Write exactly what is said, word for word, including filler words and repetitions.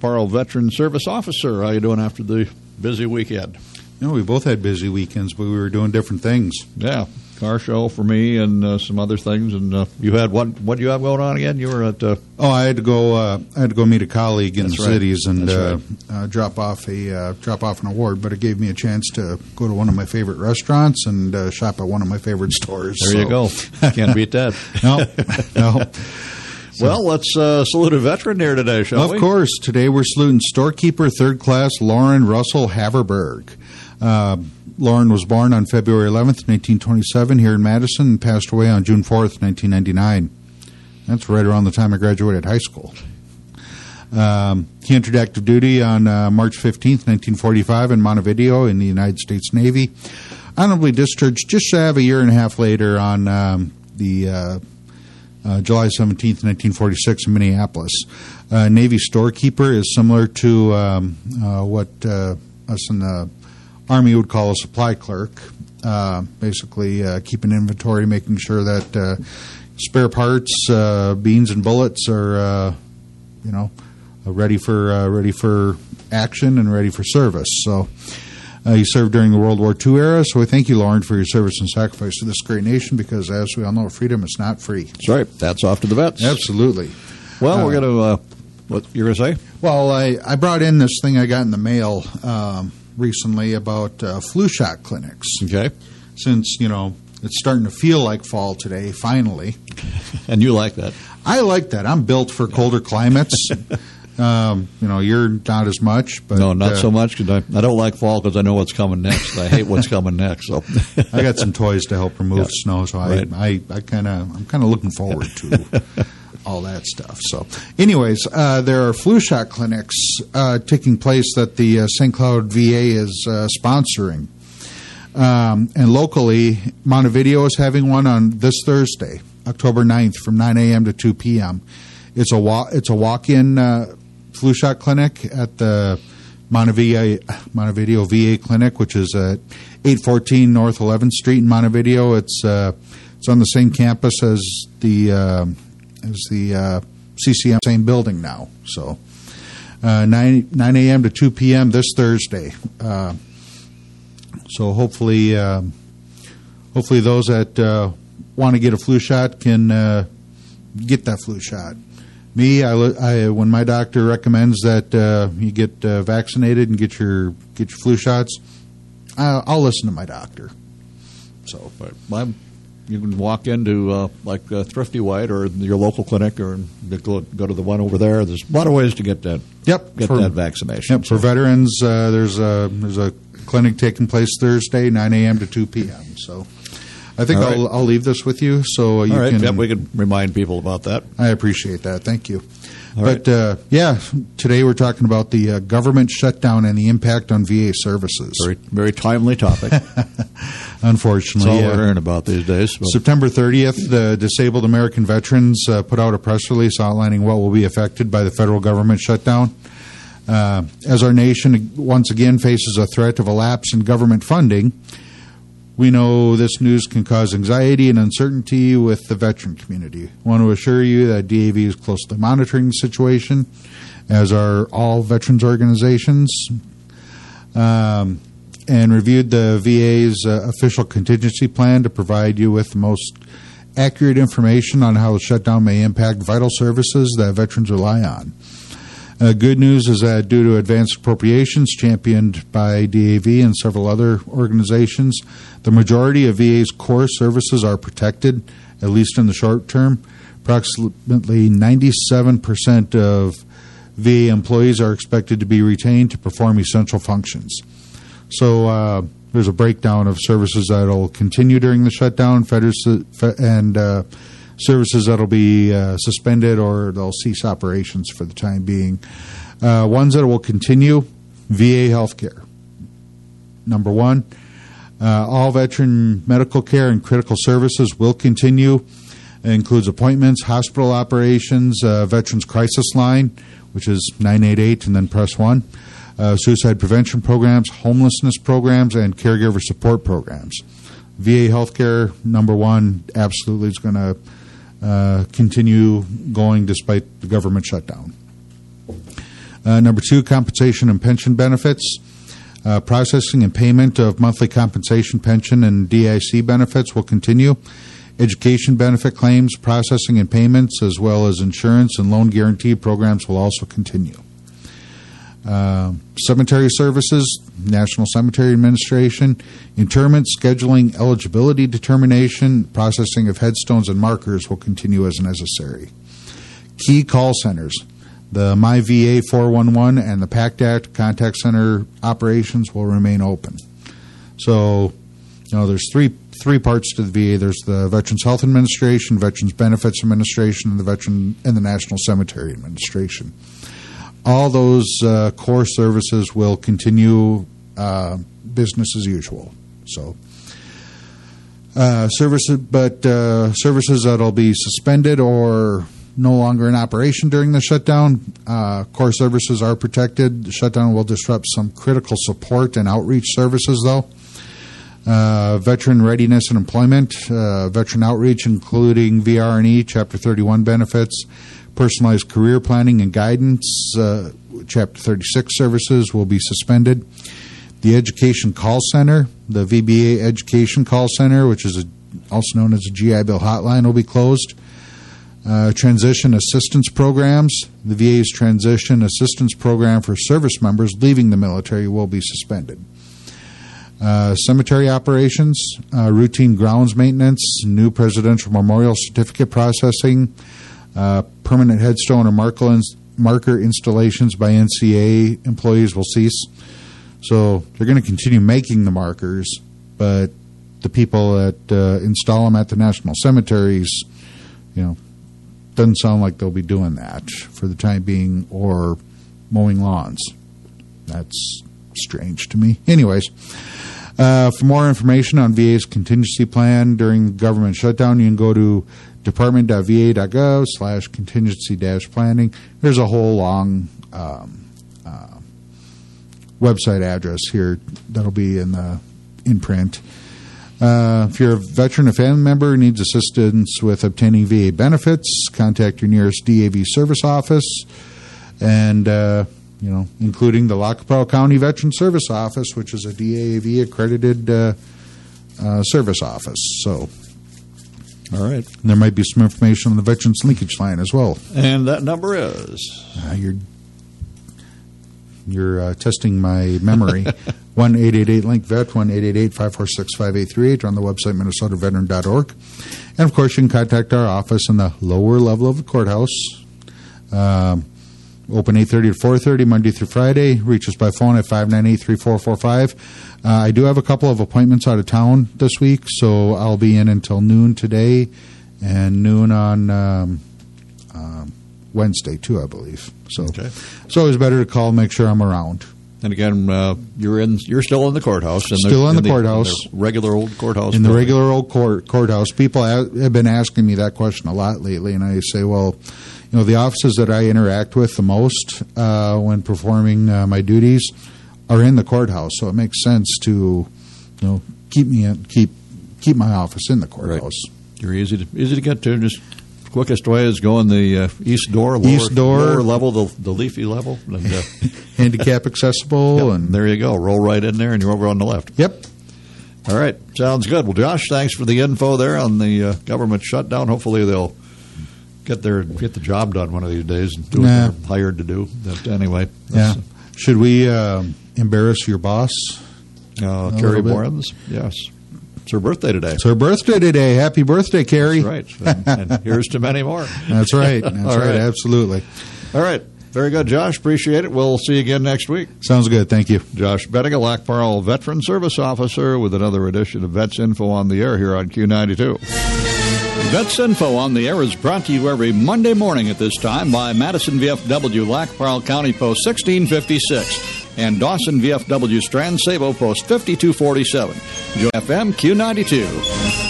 Chaparral Veteran Service Officer. How you doing after the busy weekend? You know, we both had busy weekends, but we were doing different things. Yeah, car show for me and uh, some other things. And uh, you had what? What do you have going on again? You were at. Uh, oh, I had to go. Uh, I had to go meet a colleague in the right. cities and uh, right. uh, drop off a uh, drop off an award. But it gave me a chance to go to one of my favorite restaurants and uh, shop at one of my favorite stores. There so. you go. Can't beat that. no, no. So. Well, let's uh, salute a veteran here today, shall of we? Of course. Today we're saluting storekeeper third class Lauren Russell Haverberg. Uh, Lauren was born on February eleventh, nineteen twenty-seven here in Madison and passed away on June fourth, nineteen ninety-nine. That's right around the time I graduated high school. Um, he entered active duty on uh, March fifteenth, nineteen forty-five in Montevideo in the United States Navy. Honorably discharged just shy of a year and a half later on um, the uh, uh, July seventeenth, nineteen forty-six in Minneapolis. Uh, Navy storekeeper is similar to um, uh, what uh, us in the Army would call a supply clerk, uh, basically uh, keeping inventory, making sure that uh, spare parts, uh, beans and bullets are, uh, you know, ready for uh, ready for action and ready for service. So uh, he served during the World War Two era. So we thank you, Lauren, for your service and sacrifice to this great nation. Because as we all know, freedom is not free. That's right. That's off to the vets. Absolutely. Well, uh, we're going to. Uh, what you're going to say? Well, I, I brought in this thing I got in the mail. Um, recently about uh, flu shot clinics. Okay. Since, you know, it's starting to feel like fall today, finally. And you like that. I like that. I'm built for colder climates. um, you know, you're not as much. But, no, not uh, so much because I, I don't like fall because I know what's coming next. I hate what's coming next. So I got some toys to help remove yeah. snow, so right. I, I, I kind of, I'm kind of looking forward to all that stuff. So, anyways, uh, there are flu shot clinics uh, taking place that the uh, Saint Cloud V A is uh, sponsoring. Um, and locally, Montevideo is having one on this Thursday, October ninth, from nine a.m. to two p.m. It's a wa- it's a walk-in uh, flu shot clinic at the Montevideo, Montevideo V A clinic, which is at eight fourteen North eleventh Street in Montevideo. It's uh, it's on the same campus as the uh, as the uh, C C M, same building now. So uh, nine a.m. to two p.m. this Thursday. Uh, so hopefully, uh, hopefully those that uh, want to get a flu shot can uh, get that flu shot. Me, I, I when my doctor recommends that uh, you get uh, vaccinated and get your get your flu shots, I'll, I'll listen to my doctor. So, but my. You can walk into uh, like uh, Thrifty White or your local clinic, or go, go to the one over there. There's a lot of ways to get that. Yep, get for, that vaccination. Yep, so. For veterans, uh, there's a there's a clinic taking place Thursday, nine a.m. to two p.m. So, I think right. I'll I'll leave this with you so you All right. can. Yep, we can remind people about that. I appreciate that. Thank you. All but right. uh, yeah, today we're talking about the uh, government shutdown and the impact on V A services. Very very timely topic. Unfortunately, that's all uh, we're hearing about these days. But. September thirtieth, the Disabled American Veterans uh, put out a press release outlining what will be affected by the federal government shutdown. Uh, as our nation once again faces a threat of a lapse in government funding, we know this news can cause anxiety and uncertainty with the veteran community. I want to assure you that D A V is closely monitoring the situation, as are all veterans organizations. Um, and reviewed the V A's uh, official contingency plan to provide you with the most accurate information on how the shutdown may impact vital services that veterans rely on. Uh, good news is that due to advanced appropriations championed by D A V and several other organizations, the majority of V A's core services are protected, at least in the short term. Approximately ninety-seven percent of V A employees are expected to be retained to perform essential functions. So uh, there's a breakdown of services that will continue during the shutdown, and uh, services that will be uh, suspended or they'll cease operations for the time being. Uh, ones that will continue, V A healthcare. Number one, uh, all veteran medical care and critical services will continue. It includes appointments, hospital operations, uh, Veterans Crisis Line, which is nine eight eight and then press one. Uh, suicide prevention programs, homelessness programs, and caregiver support programs. V A healthcare, number one, absolutely is going to uh, continue going despite the government shutdown. Uh, number two, compensation and pension benefits. Uh, processing and payment of monthly compensation, pension, and D I C benefits will continue. Education benefit claims, processing and payments, as well as insurance and loan guarantee programs will also continue. Uh, cemetery services, National Cemetery Administration, interment, scheduling, eligibility determination, processing of headstones and markers will continue as necessary. Key call centers, the My V A four one one and the PACT Act contact center operations will remain open. So, you know, there's three three parts to the V A. There's the Veterans Health Administration, Veterans Benefits Administration, and the Veteran and the National Cemetery Administration. All those uh, core services will continue uh, business as usual. So, uh, services, but uh, services that'll be suspended or no longer in operation during the shutdown. Uh, core services are protected. The shutdown will disrupt some critical support and outreach services, though. Uh, veteran readiness and employment, uh, veteran outreach, including V R and E, Chapter thirty-one benefits, personalized career planning and guidance, uh, Chapter thirty-six services will be suspended. The Education Call Center, the V B A Education Call Center, which is a, also known as a G I Bill hotline, will be closed. Uh, transition assistance programs, the V A's transition assistance program for service members leaving the military will be suspended. Uh, cemetery operations, uh, routine grounds maintenance, new presidential memorial certificate processing, uh, permanent headstone or marker, ins- marker installations by N C A employees will cease. So they're going to continue making the markers, but the people that uh, install them at the national cemeteries, you know, doesn't sound like they'll be doing that for the time being, or mowing lawns. That's strange to me. Anyways, uh, for more information on V A's contingency plan during government shutdown, you can go to department dot v a dot gov slash contingency dash planning. There's a whole long um, uh, website address here that'll be in the in print. Uh, if you're a veteran or family member who needs assistance with obtaining V A benefits, contact your nearest D A V service office, and uh, you know, including the Lackawanna County Veteran Service Office, which is a D A V accredited uh, uh, service office. So, all right, there might be some information on the Veterans Linkage Line as well. And that number is uh, you're you're uh, testing my memory. one eight eight eight link vet, one eight eight eight, five four six, five eight three eight, or on the website minnesota veteran dot org. And, of course, you can contact our office in the lower level of the courthouse. Um, open eight thirty to four thirty, Monday through Friday. Reach us by phone at five nine eight, three four four five. Uh, I do have a couple of appointments out of town this week, so I'll be in until noon today and noon on um, um, Wednesday, too, I believe. So okay. It's always better to call and make sure I'm around. And again, uh, you're in. You're still in the courthouse. In still the, in, in the courthouse. In the regular old courthouse. In the building. regular old court, courthouse. People have been asking me that question a lot lately, and I say, well, you know, the offices that I interact with the most uh, when performing uh, my duties are in the courthouse, so it makes sense to, you know, keep me in, keep keep my office in the courthouse. Right. You're easy to easy to get to. Just quickest way is going the uh, east door, lower, east door, lower level, the, the leafy level, and, uh, handicap accessible, yep, and there you go. Roll right in there, and you're over on the left. Yep. All right, sounds good. Well, Josh, thanks for the info there on the uh, government shutdown. Hopefully, they'll get their get the job done one of these days and do what nah. they're hired to do. But anyway, yeah. Should we uh, embarrass your boss? Uh, Carrie Borens, yes. It's her birthday today. It's her birthday today. Happy birthday, Carrie. That's right. And, and here's to many more. That's right. That's right. right. Absolutely. All right. Very good, Josh. Appreciate it. We'll see you again next week. Sounds good. Thank you. Josh Bettiga, Lac Parle Veteran Service Officer, with another edition of Vets Info on the Air here on Q ninety-two. Vets Info on the Air is brought to you every Monday morning at this time by Madison V F W, Lac Parle County Post sixteen fifty-six. And Dawson V F W Strand Sabo Post fifty-two forty-seven. Joe F M Q ninety-two.